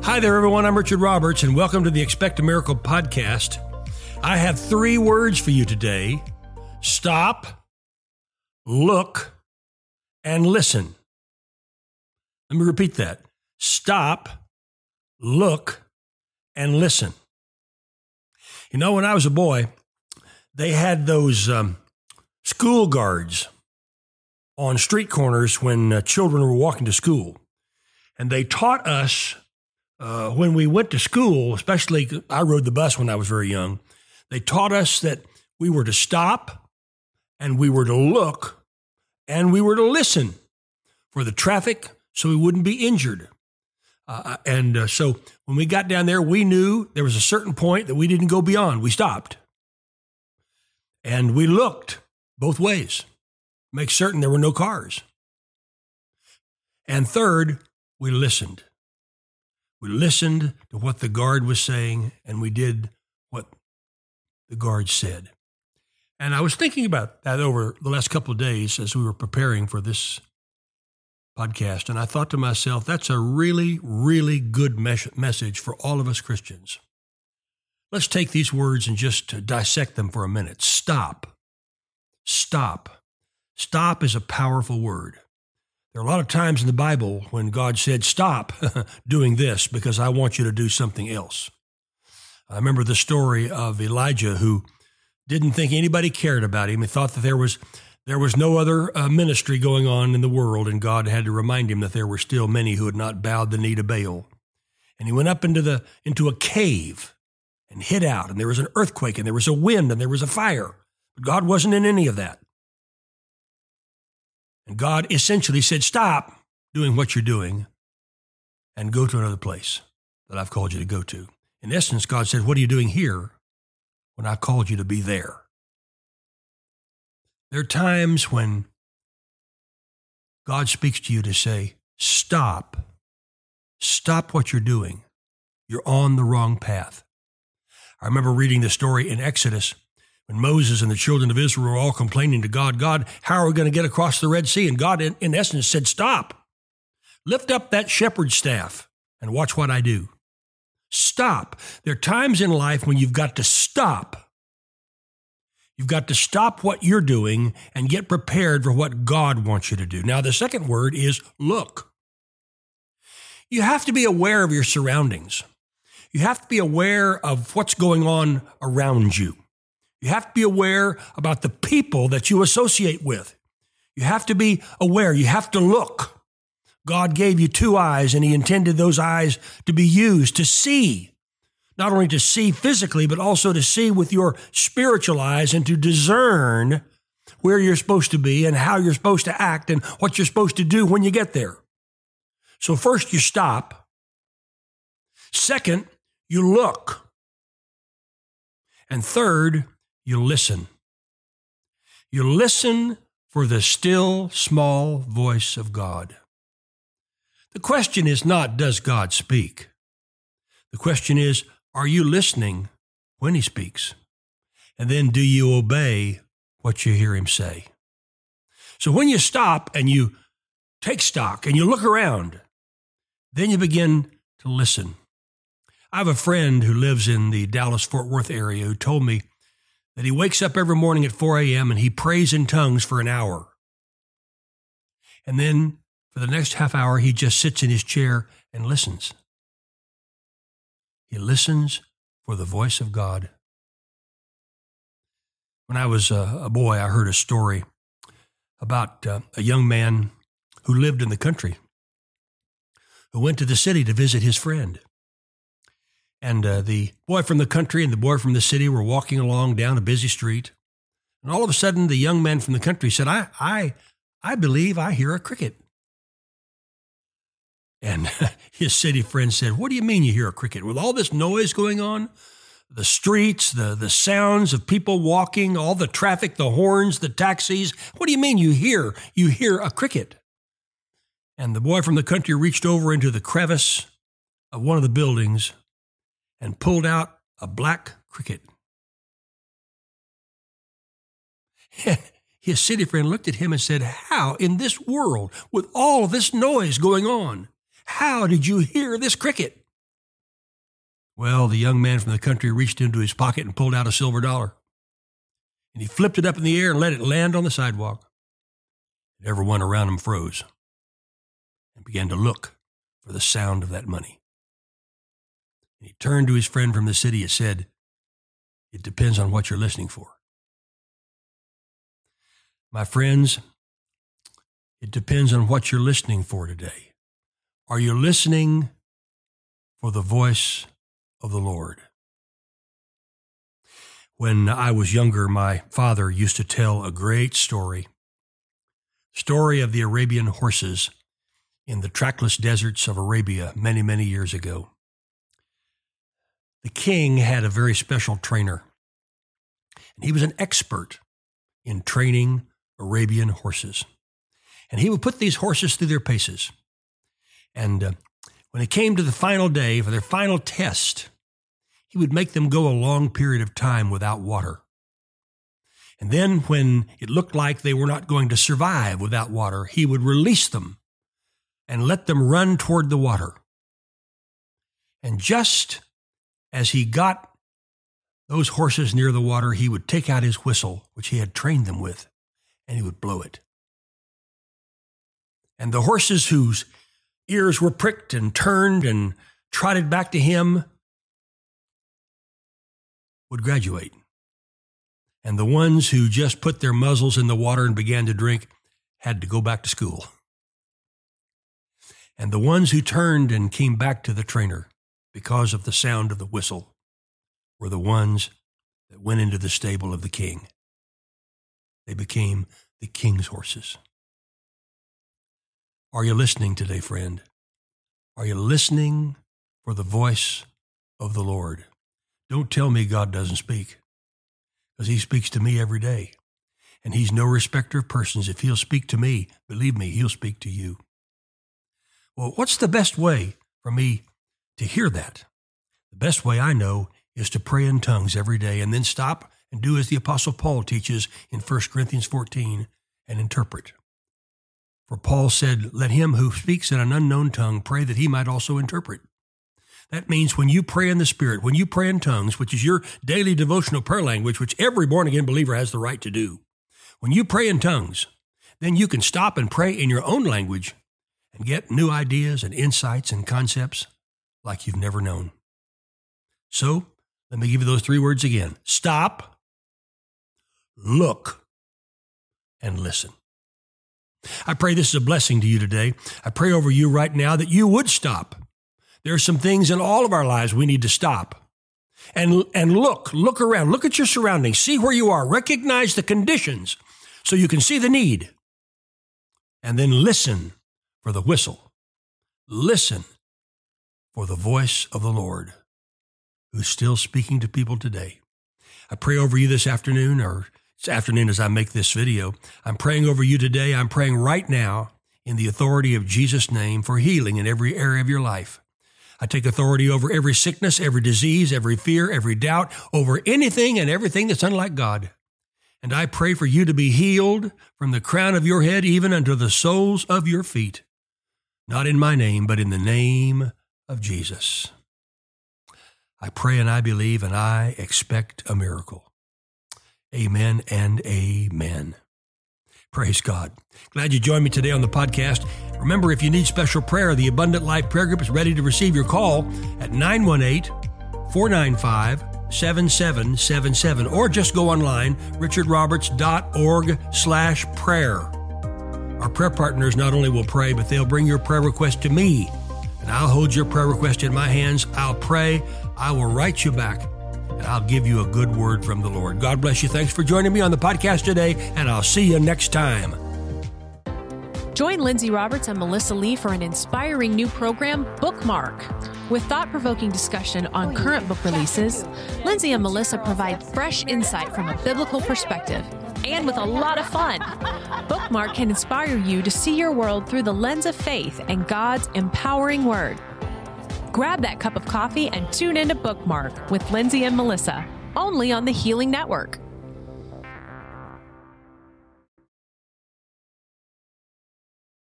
Hi there, everyone. I'm Richard Roberts, and welcome to the Expect a Miracle podcast. I have 3 words for you today: stop, look, and listen. Let me repeat that. Stop, look, and listen. You know, when I was a boy, they had those school guards on street corners when children were walking to school. And they taught us when we went to school, especially I rode the bus when I was very young, they taught us that we were to stop and we were to look and we were to listen for the traffic so we wouldn't be injured. So when we got down there, we knew there was a certain point that we didn't go beyond. We stopped. And we looked both ways, make certain there were no cars. And third, we listened. We listened to what the guard was saying, and we did what the guard said. And I was thinking about that over the last couple of days as we were preparing for this podcast, and I thought to myself, that's a really, really good message for all of us Christians. Let's take these words and just dissect them for a minute. Stop. Stop. Stop is a powerful word. There are a lot of times in the Bible when God said, stop doing this because I want you to do something else. I remember the story of Elijah, who didn't think anybody cared about him. He thought that there was no other ministry going on in the world, and God had to remind him that there were still many who had not bowed the knee to Baal. And he went up into a cave and hid out, and there was an earthquake, and there was a wind, and there was a fire. But God wasn't in any of that. And God essentially said, stop doing what you're doing and go to another place that I've called you to go to. In essence, God said, what are you doing here when I called you to be there? There are times when God speaks to you to say, stop. Stop what you're doing. You're on the wrong path. I remember reading the story in Exodus when Moses and the children of Israel were all complaining to God, God, how are we going to get across the Red Sea? And God, in essence, said, stop. Lift up that shepherd's staff and watch what I do. Stop. There are times in life when you've got to stop. You've got to stop what you're doing and get prepared for what God wants you to do. Now, the second word is look. You have to be aware of your surroundings. You have to be aware of what's going on around you. You have to be aware about the people that you associate with. You have to be aware. You have to look. God gave you 2 eyes, and he intended those eyes to be used to see. Not only to see physically, but also to see with your spiritual eyes and to discern where you're supposed to be and how you're supposed to act and what you're supposed to do when you get there. So first, you stop. Second, you look. And third, you listen. You listen for the still, small voice of God. The question is not, does God speak? The question is, are you listening when he speaks? And then do you obey what you hear him say? So when you stop and you take stock and you look around, then you begin to listen. I have a friend who lives in the Dallas-Fort Worth area who told me that he wakes up every morning at 4 a.m. and he prays in tongues for an hour. And then for the next half hour, he just sits in his chair and listens. He listens for the voice of God. When I was a boy, I heard a story about a young man who lived in the country, who went to the city to visit his friend. And the boy from the country and the boy from the city were walking along down a busy street. And all of a sudden, the young man from the country said, I believe I hear a cricket. And his city friend said, what do you mean you hear a cricket? With all this noise going on, the streets, the sounds of people walking, all the traffic, the horns, the taxis, what do you mean you hear a cricket? And the boy from the country reached over into the crevice of one of the buildings and pulled out a black cricket. His city friend looked at him and said, how in this world, with all of this noise going on, how did you hear this cricket? Well, the young man from the country reached into his pocket and pulled out a silver dollar. And he flipped it up in the air and let it land on the sidewalk. And everyone around him froze and began to look for the sound of that money. And he turned to his friend from the city and said, "It depends on what you're listening for." My friends, it depends on what you're listening for today. Are you listening for the voice of the Lord? When I was younger, my father used to tell a great story of the Arabian horses in the trackless deserts of Arabia many, many years ago. The king had a very special trainer, and he was an expert in training Arabian horses. And he would put these horses through their paces. And when it came to the final day for their final test, he would make them go a long period of time without water. And then when it looked like they were not going to survive without water, he would release them and let them run toward the water. And just as he got those horses near the water, he would take out his whistle, which he had trained them with, and he would blow it. And the horses whose ears were pricked and turned and trotted back to him would graduate. And the ones who just put their muzzles in the water and began to drink had to go back to school. And the ones who turned and came back to the trainer because of the sound of the whistle were the ones that went into the stable of the king. They became the king's horses. Are you listening today, friend? Are you listening for the voice of the Lord? Don't tell me God doesn't speak, because he speaks to me every day. And he's no respecter of persons. If he'll speak to me, believe me, he'll speak to you. Well, what's the best way for me to hear that? The best way I know is to pray in tongues every day and then stop and do as the Apostle Paul teaches in 1 Corinthians 14 and interpret. For Paul said, "Let him who speaks in an unknown tongue pray that he might also interpret." That means when you pray in the Spirit, when you pray in tongues, which is your daily devotional prayer language, which every born-again believer has the right to do, when you pray in tongues, then you can stop and pray in your own language and get new ideas and insights and concepts like you've never known. So, let me give you those 3 words again. Stop, look, and listen. I pray this is a blessing to you today. I pray over you right now that you would stop. There are some things in all of our lives we need to stop and look around. Look at your surroundings. See where you are. Recognize the conditions so you can see the need. And then listen for the whistle. Listen for the voice of the Lord who's still speaking to people today. I pray over you this afternoon, or this afternoon as I make this video. I'm praying over you today. I'm praying right now in the authority of Jesus' name for healing in every area of your life. I take authority over every sickness, every disease, every fear, every doubt, over anything and everything that's unlike God. And I pray for you to be healed from the crown of your head even unto the soles of your feet. Not in my name, but in the name of Jesus. I pray and I believe and I expect a miracle. Amen and amen. Praise God. Glad you joined me today on the podcast. Remember, if you need special prayer, the Abundant Life Prayer Group is ready to receive your call at 918-495-7777, or just go online, richardroberts.org/prayer. Our prayer partners not only will pray, but they'll bring your prayer request to me, and I'll hold your prayer request in my hands. I'll pray. I will write you back, and I'll give you a good word from the Lord. God bless you. Thanks for joining me on the podcast today, and I'll see you next time. Join Lindsay Roberts and Melissa Lee for an inspiring new program, Bookmark. With thought-provoking discussion on current book releases, Lindsay and Melissa provide fresh insight from a biblical perspective, and with a lot of fun. Bookmark can inspire you to see your world through the lens of faith and God's empowering word. Grab that cup of coffee and tune into Bookmark with Lindsay and Melissa, only on the Healing Network.